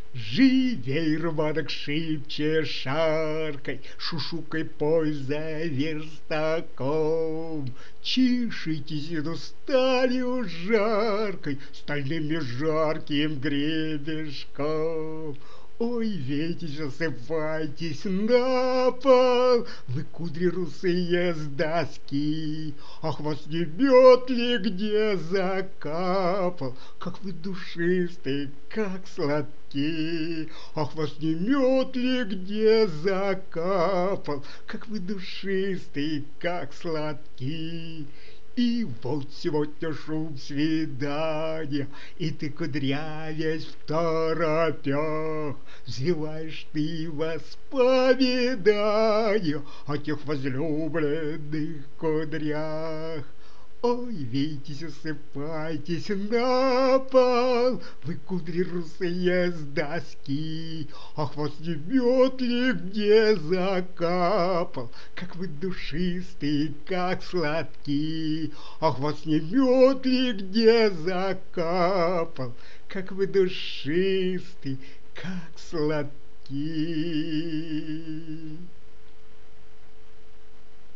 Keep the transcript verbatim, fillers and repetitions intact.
Живей, рванок, шибче, шаркай, шушукай, пой за верстаком. Чешитесь иду сталью жаркой, стальным и жарким гребешком. Ой, ветись, осыпайтесь на пол, вы кудри русые с доски. Ах, вас не бьет ли где закапал, как вы душистый, как сладки. Ах, вас не мед ли где закапал, как вы душистый, как сладки. И вот сегодня шум свидания, и ты, кудрявясь в торопях, взвиваешь ты воспоминания о тех возлюбленных кудрях. Ой, вейтесь, осыпайтесь на пол, вы кудри русые с доски. Ах, вас не мед ли где закапал, как вы душистые, как сладки. Ах, вас не мед ли где закапал, как вы душистый, как сладки.